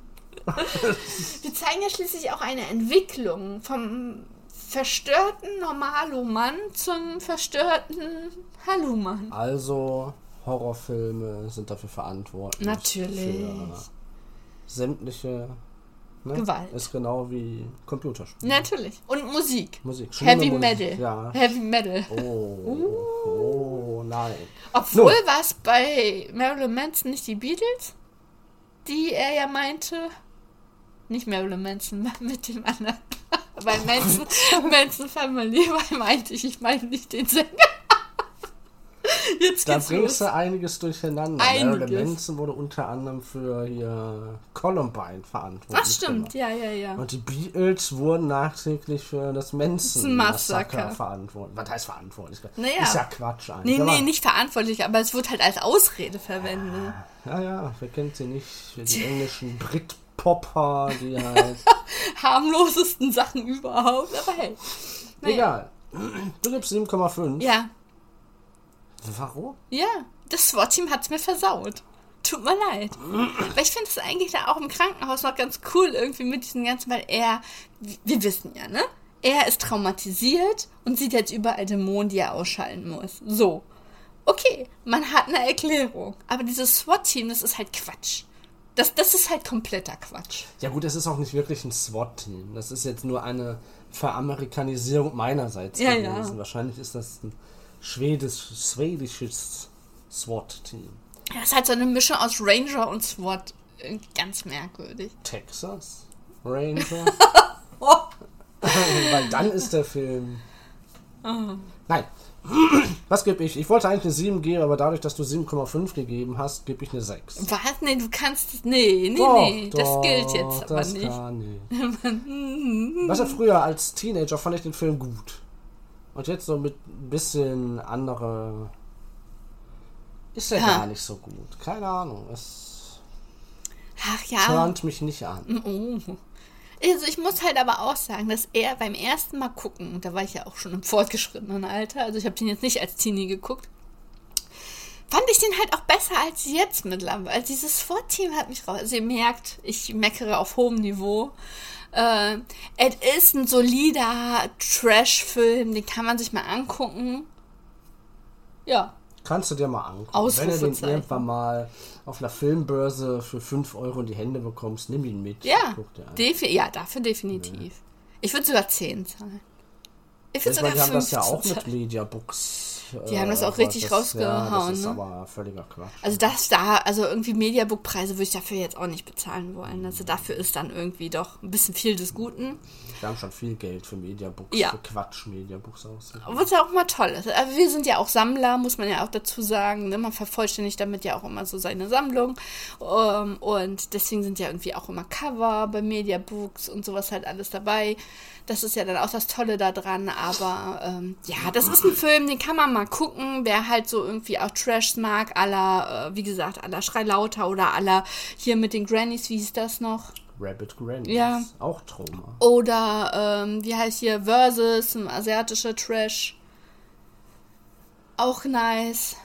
Wir zeigen ja schließlich auch eine Entwicklung vom verstörten Normalo-Mann zum verstörten Hallo-Mann. Also, Horrorfilme sind dafür verantwortlich. Natürlich. Für sämtliche Gewalt. Ist genau wie Computerspiele. Natürlich. Und Musik. Heavy Metal. Ja. Heavy Metal. Oh, nein. Obwohl war es bei Marilyn Manson nicht die Beatles, die er ja meinte. Nicht Marilyn Manson, mit dem anderen. Bei Manson Family, weil meinte ich meine nicht den Sänger. Jetzt Da geht's bringst los. du einiges durcheinander. Einiges. Marilyn Manson wurde unter anderem für hier Columbine verantwortlich. Ach, stimmt, gemacht. ja. Und die Beatles wurden nachträglich für das Manson-Massaker Massaker. verantwortlich. Was heißt verantwortlich? Naja. Ist ja Quatsch eigentlich. Nee, Aber- nicht verantwortlich, aber es wird halt als Ausrede verwendet. Ja, wer kennt sie nicht? Die englischen Brit-Popper, die halt... Harmlosesten Sachen überhaupt, aber hey. Naja. Egal. Du gibst 7,5. Ja, Warum? ja, das SWAT-Team hat's mir versaut. Tut mir leid. Weil ich finde es eigentlich da auch im Krankenhaus noch ganz cool irgendwie mit diesem ganzen, weil wir wissen ja, ne? Er ist traumatisiert und sieht jetzt überall Dämonen, die er ausschalten muss. So. Okay, man hat eine Erklärung. Aber dieses SWAT-Team, das ist halt Quatsch. Das ist halt kompletter Quatsch. Ja gut, es ist auch nicht wirklich ein SWAT-Team. Das ist jetzt nur eine Veramerikanisierung meinerseits Ja, gewesen. ja. Wahrscheinlich ist das ein schwedisches SWAT-Team. Das ist halt so eine Mischung aus Ranger und SWAT. Irgendwie ganz merkwürdig. Texas Ranger. Oh. Weil dann ist der Film... Nein. Was gebe ich? Ich wollte eigentlich eine 7 geben, aber dadurch, dass du 7,5 gegeben hast, gebe ich eine 6. Was? Nee, du kannst... Nee, das gilt jetzt aber das nicht. Kann nicht. Was ja früher als Teenager fand ich den Film gut. Und jetzt so mit ein bisschen andere... Ist er gar nicht so gut. Keine Ahnung. Es Ach ja. turnt mich nicht an. Oh. Also ich muss halt aber auch sagen, dass er beim ersten Mal gucken, und da war ich ja auch schon im fortgeschrittenen Alter, also ich habe den jetzt nicht als Teenie geguckt, fand ich den halt auch besser als jetzt mittlerweile. Also dieses SWAT-Team hat mich raus. Also ihr merkt, ich meckere auf hohem Niveau. Es ist ein solider Trash-Film, den kann man sich mal angucken. Ja. Kannst du dir mal angucken. Wenn du den Ausrufezeichen. irgendwann mal auf einer Filmbörse für 5 Euro in die Hände bekommst, nimm ihn mit. Ja, Guck dir an. ja, dafür definitiv. Ich würde sogar 10 zahlen. Ich würde Ich meine, sogar die haben das ja 15 auch mit zahlen. Mediabooks. Die haben das auch aber richtig rausgehauen, Ja, das ist ne? aber völliger Quatsch. Also irgendwie Mediabook-Preise würde ich dafür jetzt auch nicht bezahlen wollen. Also dafür ist dann irgendwie doch ein bisschen viel des Guten. Wir haben schon viel Geld für Mediabooks, Ja. für Quatsch-Mediabooks ausgegeben. Was ja auch mal toll ist. Also wir sind ja auch Sammler, muss man ja auch dazu sagen. Ne? Man vervollständigt damit ja auch immer so seine Sammlung. Und deswegen sind ja irgendwie auch immer Cover bei Mediabooks und sowas halt alles dabei. Das ist ja dann auch das Tolle daran. Aber ja, das ist ein Film, den kann man mal gucken. Wer halt so irgendwie auch Trash mag, wie gesagt, à la Schrei lauter oder à la hier mit den Grannies, wie hieß das noch? Rabbit Grannies. Ja. Auch Trauma. Oder, wie heißt hier, Versus, ein asiatischer Trash. Auch nice.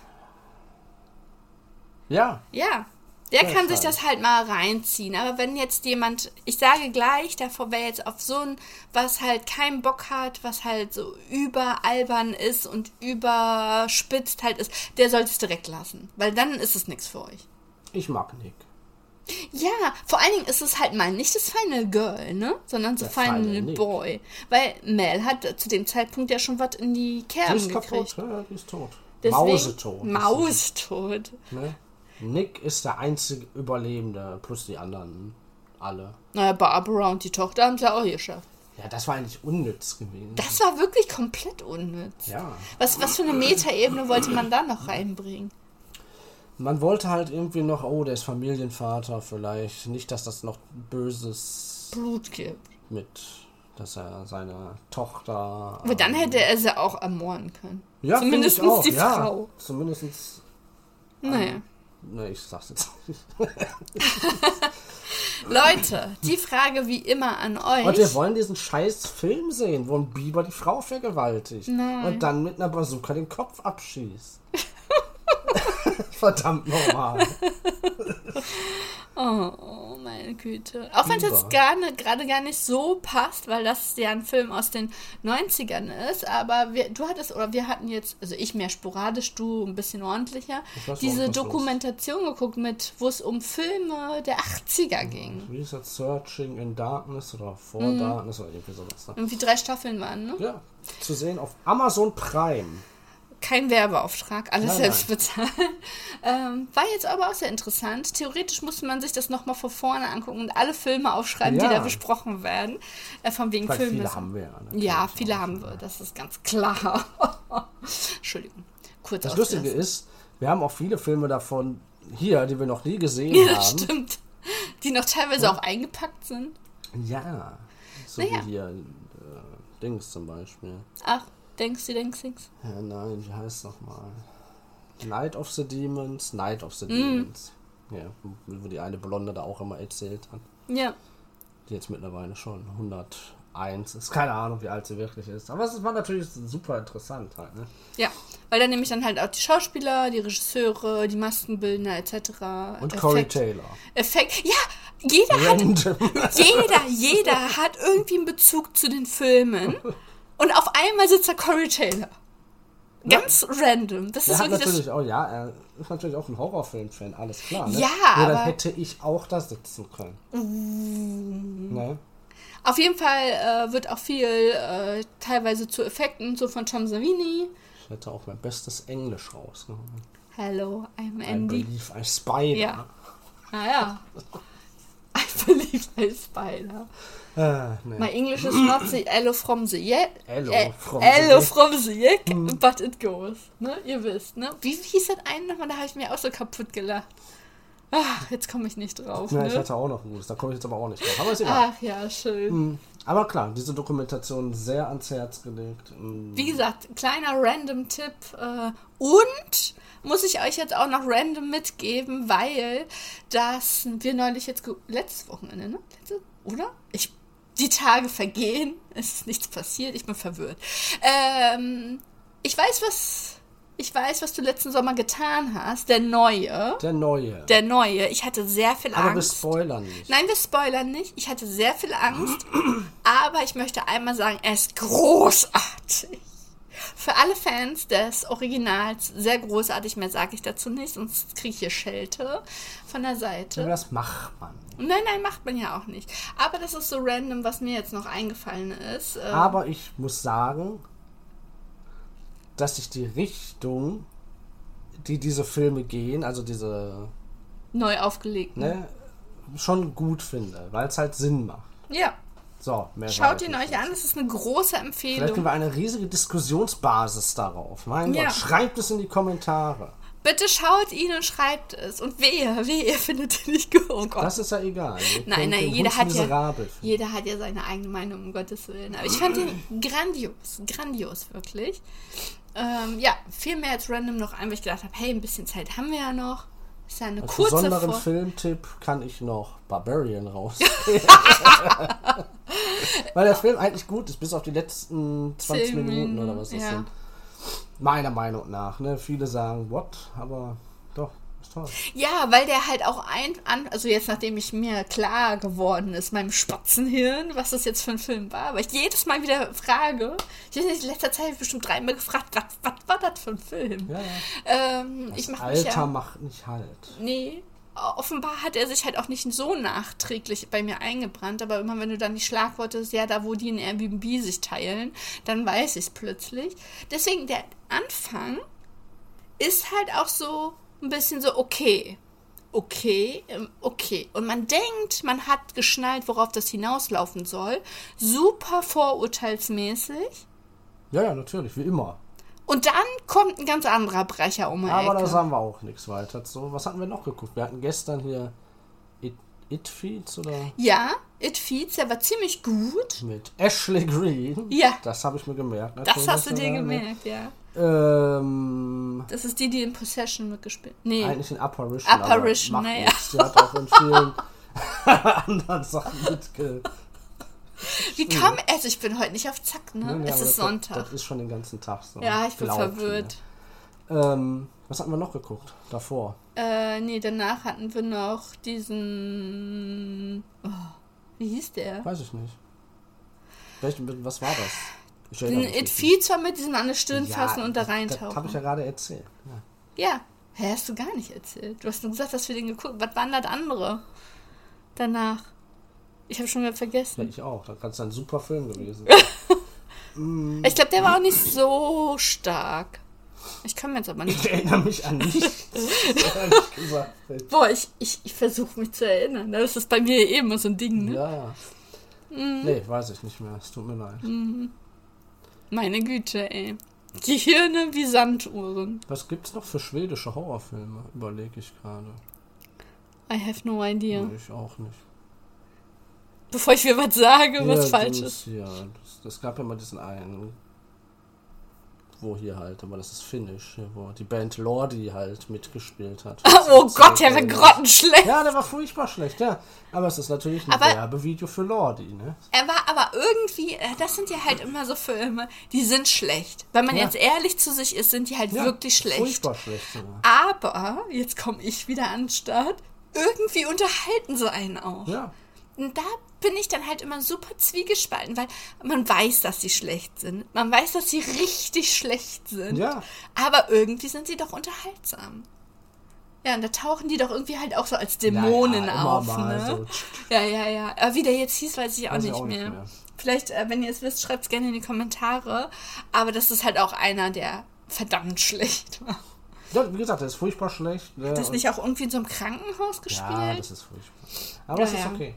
Ja. Ja, der Ja, kann sich schade. das halt mal reinziehen. Aber wenn jetzt jemand, ich sage gleich, davor wer jetzt auf so ein, was halt keinen Bock hat, was halt so überalbern ist und überspitzt halt ist, der sollte es direkt lassen. Weil dann ist es nichts für euch. Ich mag Nick. Ja, vor allen Dingen ist es halt mal nicht das Final Girl, ne? Sondern so Der Final Final Nick. Boy. Weil Mel hat zu dem Zeitpunkt ja schon was in die Die Kerben ist gekriegt. kaputt. Ja, die ist tot. Deswegen- Mausetot. Maustot. Ne? Nick ist der einzige Überlebende, plus die anderen alle. Naja, Barbara und die Tochter haben es ja auch geschafft. Ja, das war eigentlich unnütz gewesen. Das war wirklich komplett unnütz. Ja. Was für eine Metaebene wollte man da noch reinbringen? Man wollte halt irgendwie noch, oh, der ist Familienvater vielleicht. Nicht, dass das noch Böses Blut gibt. mit, dass er seine Tochter... Aber dann hätte er sie auch ermorden können. ja, zumindest find ich auch, die ja. Frau. Zumindest... Naja. Ne, ich sag's jetzt nicht. Leute, die Frage wie immer an euch. Und wir wollen diesen scheiß Film sehen, wo ein Biber die Frau vergewaltigt. Nein. Und dann mit einer Bazooka den Kopf abschießt. Verdammt nochmal. Oh, meine Güte. Auch wenn es jetzt gerade gar nicht so passt, weil das ja ein Film aus den 90ern ist, aber wir hatten jetzt, also ich mehr sporadisch, du ein bisschen ordentlicher, Ich weiß auch diese nicht, was los. Dokumentation geguckt, wo es um Filme der 80er ging. Wie ist das? Searching in Darkness oder For Darkness oder irgendwie sowas. Ne? Irgendwie 3 Staffeln waren, ne? Ja, zu sehen auf Amazon Prime. Kein Werbeauftrag, alles Nein, selbst bezahlen. War jetzt aber auch sehr interessant. Theoretisch musste man sich das nochmal von vorne angucken und alle Filme aufschreiben, die Ja. da besprochen werden. Von wegen Weil Filme. viele haben wir ja. Ne? Ja, Glaub ich viele auch. haben wir, das ist ganz klar. Entschuldigung. kurz Das auslassen. Lustige ist, wir haben auch viele Filme davon hier, die wir noch nie gesehen Ja, haben. stimmt. Die noch teilweise auch eingepackt sind. Ja. So Naja. wie hier Dings zum Beispiel. Ach, denkst du. Ja, nein, wie heißt es nochmal? Night of the Demons. Ja, wo die eine Blonde da auch immer erzählt hat. Ja. Die jetzt mittlerweile schon 101 ist. Keine Ahnung, wie alt sie wirklich ist. Aber es war natürlich super interessant halt, ne? Ja, weil dann nehme ich dann halt auch die Schauspieler, die Regisseure, die Maskenbildner etc. Und Corey Taylor. Effekt. Ja, jeder hat irgendwie einen Bezug zu den Filmen. Und auf einmal sitzt da Corey Taylor. Ganz random. Das Er ist hat wirklich natürlich auch, ja, er ist natürlich auch ein Horrorfilm-Fan, alles klar. Ne? Ja, Nur dann aber- hätte ich auch da sitzen können. Ne? Auf jeden Fall wird auch viel teilweise zu Effekten, so von Tom Savini. Ich hätte auch mein bestes Englisch rausgeholt. Hello, I'm I Andy. believe I spider. Ja. Ja. I believe I spider. Nee. My English is not the hello from the yet. Hello from hello the- from the yet, but it goes. Ne? Ihr wisst, ne? Wie hieß das einen nochmal? Da habe ich mir auch so kaputt gelacht. Ach, jetzt komme ich nicht drauf. Ja, Ne? ich hatte auch noch ein gutes, da komme ich jetzt aber auch nicht drauf. Aber ist egal. Ach ja, schön. Aber klar, diese Dokumentation sehr ans Herz gelegt. Wie gesagt, kleiner Random-Tipp. Und muss ich euch jetzt auch noch random mitgeben, weil das wir neulich jetzt letztes Wochenende, ne? Oder? Die Tage vergehen, es ist nichts passiert, ich bin verwirrt. Ich weiß, was du letzten Sommer getan hast. Der Neue. Ich hatte sehr viel Aber wir Angst. spoilern nicht. Nein, wir spoilern nicht. Ich hatte sehr viel Angst. Aber ich möchte einmal sagen, er ist großartig. Für alle Fans des Originals sehr großartig. Mehr sage ich dazu nicht, sonst kriege ich hier Schelte von der Aber Seite. das macht man. Nein, macht man ja auch nicht. Aber das ist so random, was mir jetzt noch eingefallen ist. Aber ich muss sagen, dass ich die Richtung, die diese Filme gehen, also diese, Neu aufgelegt. ne, schon gut finde, weil es halt Sinn macht. Ja, So, mehr schaut sag ich ihn nicht euch an. dazu. Das ist eine große Vielleicht Empfehlung. können wir eine riesige Diskussionsbasis darauf. Mein Ja. Gott, schreibt es in die Kommentare. Bitte schaut ihn und schreibt es. Und wehe, ihr findet ihn nicht gut. Oh Gott. Das ist ja egal. Ihr Nein, könnt den jeder Hund hat ja, miserabel finden. jeder hat ja seine eigene Meinung, um Gottes Willen. Aber ich fand den grandios, wirklich. Ja, viel mehr als random noch ein, weil ich gedacht habe, hey, ein bisschen Zeit haben wir ja noch. Ist ja eine Als kurze besonderen Vor... Filmtipp kann ich noch Barbarian raus. Weil der Film eigentlich gut ist, bis auf die letzten 20 10 Minuten oder was das ja. sind. Meiner Meinung nach. Ne? Viele sagen, what? Aber doch, ist toll. Ja, weil der halt auch also jetzt nachdem ich mir klar geworden ist, meinem Spatzenhirn, was das jetzt für ein Film war, weil ich jedes Mal wieder frage, ich weiß nicht, in letzter Zeit habe ich bestimmt 3-mal gefragt, was war das für ein Film? Ja, ja. Ich Das mach mich Alter ja... macht nicht halt. Nee, offenbar hat er sich halt auch nicht so nachträglich bei mir eingebrannt, aber immer wenn du dann die Schlagworte, ja, da wo die in Airbnb sich teilen, dann weiß ich es plötzlich. Deswegen, der Anfang ist halt auch so ein bisschen so, okay. Und man denkt, man hat geschnallt, worauf das hinauslaufen soll. Super vorurteilsmäßig. Ja, natürlich, wie immer. Und dann kommt ein ganz anderer Brecher um die Aber Ecke. da sagen wir auch nichts weiter zu. Was hatten wir noch geguckt? Wir hatten gestern hier It Feeds oder Ja, It Feeds, der war ziemlich gut. mit Ashley Greene. Ja. Das habe ich mir gemerkt. Das hast du dir ne? gemerkt, ja. Das ist die in Possession mitgespielt. Nee, Eigentlich in Apparition. Apparition, aber macht naja. nichts. Die hat auch in vielen anderen Sachen mitgespielt. wie kam also ich bin heute nicht auf Zack, ne? Nee, Es aber ist Sonntag. Das ist schon den ganzen Tag so. Ja, ich bin Glaubt verwirrt. mir. Was hatten wir noch geguckt davor? Nee, danach hatten wir noch diesen... Oh, wie hieß der? Weiß ich nicht. Was war das? Ich Den erinnere mich It nicht. Feeds war mit diesem an der Stirn Ja, fassen und da Das habe ich reintauchen. ja gerade erzählt. Ja. Ja. Hä, hast du gar nicht erzählt. Du hast nur gesagt, dass wir den geguckt. Was waren das andere? Danach. Ich habe schon wieder Ja, vergessen. ich auch. Da kann es ein super Film gewesen. Ich glaube, der war auch nicht so stark. Ich kann mir jetzt aber nicht... Ich erinnere mich an nichts. Ehrlich gesagt. Boah, ich versuche mich zu erinnern. Das ist bei mir eh immer so ein Ding, ne? Ja. Nee, weiß ich nicht mehr. Es tut mir leid. Meine Güte, ey. Gehirne wie Sanduhren. Was gibt's noch für schwedische Horrorfilme? Überlege ich gerade. I have no idea. Ich auch nicht. Bevor ich mir was sage, was Ja, falsch ist. Ja, das gab ja mal diesen einen, wo hier halt, aber das ist Finnish, wo die Band Lordi halt mitgespielt hat. Oh Gott, der war grottenschlecht. Ja, der war furchtbar schlecht, ja. Aber es ist natürlich ein Werbevideo für Lordi, ne? Er war aber irgendwie, das sind ja halt immer so Filme, die sind schlecht. Wenn man jetzt ehrlich zu sich ist, sind die halt wirklich schlecht. Furchtbar schlecht sogar. Aber, jetzt komme ich wieder an den Start, irgendwie unterhalten sie einen auch. Ja. Und da bin ich dann halt immer super zwiegespalten, weil man weiß, dass sie schlecht sind. Man weiß, dass sie richtig schlecht sind. Ja. Aber irgendwie sind sie doch unterhaltsam. Ja, und da tauchen die doch irgendwie halt auch so als Dämonen auf. Ne? So. Ja. Aber wie der jetzt hieß, weiß ich auch nicht mehr. Vielleicht, wenn ihr es wisst, schreibt es gerne in die Kommentare. Aber das ist halt auch einer, der verdammt schlecht war. Ja, wie gesagt, der ist furchtbar schlecht. Hat das nicht auch irgendwie in so einem Krankenhaus gespielt? Ja, das ist furchtbar. Aber es ist okay.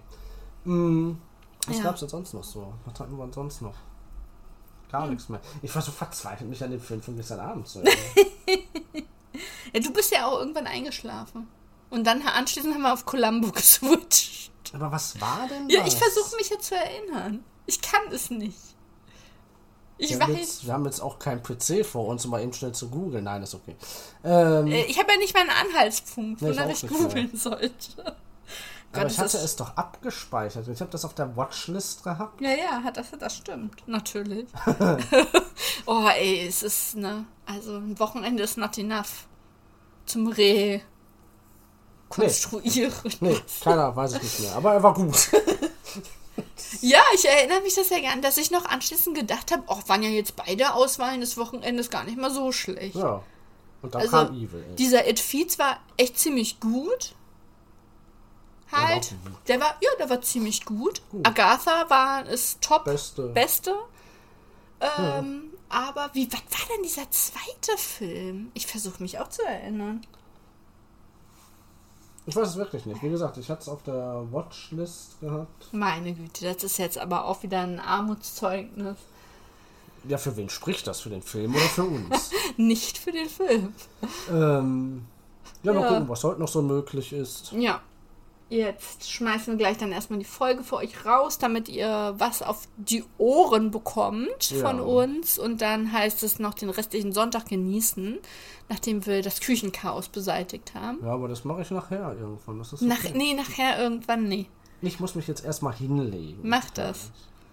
Was gab es denn sonst noch so? Was hatten wir sonst noch? Gar nichts mehr. Ich war so verzweifelt, mich an den Film von gestern Abend zu erinnern. Ja, du bist ja auch irgendwann eingeschlafen. Und dann anschließend haben wir auf Columbo geswitcht. Aber was war denn das? Ja, ich versuche mich ja zu erinnern. Ich kann es nicht. Wir haben jetzt auch keinen PC vor uns, um mal eben schnell zu googeln. Nein, ist okay. Ich habe ja nicht mal einen Anhaltspunkt, wonach ich googeln sollte. Aber ich hatte es doch abgespeichert. Ich habe das auf der Watchlist gehabt. Ja, das stimmt. Natürlich. Oh, ey, es ist, ne? Also, ein Wochenende ist not enough. Zum Rekonstruieren. Nee, keiner weiß ich nicht mehr. Aber er war gut. Ja, ich erinnere mich das ja gern, dass ich noch anschließend gedacht habe, waren ja jetzt beide Auswahlen des Wochenendes gar nicht mal so schlecht. Ja. Und dann kam Evil. Dieser It Feeds war echt ziemlich gut. Halt. Der war ziemlich gut. Agatha ist top. Beste. Aber was war denn dieser zweite Film? Ich versuche mich auch zu erinnern. Ich weiß es wirklich nicht. Wie gesagt, ich hatte es auf der Watchlist gehabt. Meine Güte, das ist jetzt aber auch wieder ein Armutszeugnis. Ja, für wen spricht das? Für den Film oder für uns? Nicht für den Film. Mal gucken, was heute noch so möglich ist. Ja. Jetzt schmeißen wir gleich dann erstmal die Folge für euch raus, damit ihr was auf die Ohren bekommt von uns. Und dann heißt es noch den restlichen Sonntag genießen, nachdem wir das Küchenchaos beseitigt haben. Ja, aber das mache ich nachher irgendwann. Das ist okay. Nachher irgendwann, nee. Ich muss mich jetzt erstmal hinlegen. Mach das.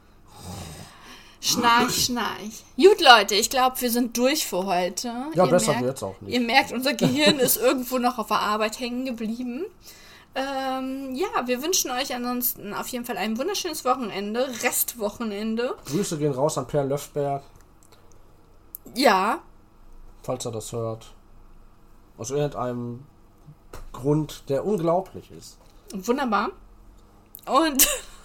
Schnarch. Gut, Leute, ich glaube, wir sind durch für heute. Ja, besser wird's auch nicht. Ihr merkt, unser Gehirn ist irgendwo noch auf der Arbeit hängen geblieben. Wir wünschen euch ansonsten auf jeden Fall ein wunderschönes Wochenende, Restwochenende. Grüße gehen raus an Per Löffberg. Ja. Falls er das hört. Aus irgendeinem Grund, der unglaublich ist. Wunderbar. Und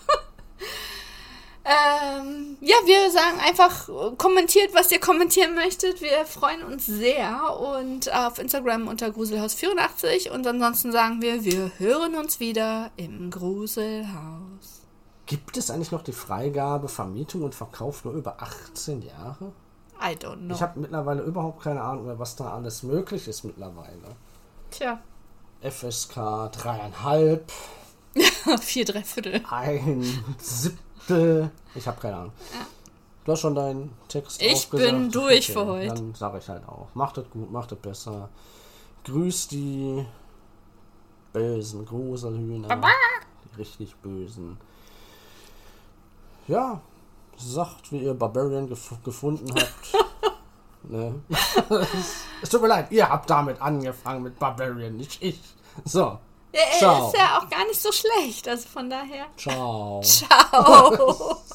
wir sagen einfach, kommentiert, was ihr kommentieren möchtet. Wir freuen uns sehr. Und auf Instagram unter Gruselhaus84. Und ansonsten sagen wir hören uns wieder im Gruselhaus. Gibt es eigentlich noch die Freigabe, Vermietung und Verkauf nur über 18 Jahre? I don't know. Ich habe mittlerweile überhaupt keine Ahnung mehr, was da alles möglich ist mittlerweile. Tja. FSK 3,5. 4 3/4. 1/7. Ich habe keine Ahnung. Ja. Du hast schon deinen Text Ich bin durch für heute. Dann sage ich halt auch. Macht es gut, macht es besser. Grüß die bösen Gruselhühner. Die richtig bösen. Ja, sagt, wie ihr Barbarian gefunden habt. Ne? Es tut mir leid, ihr habt damit angefangen mit Barbarian, nicht ich. So. Ciao. Ist ja auch gar nicht so schlecht, also von daher. Ciao. Ciao.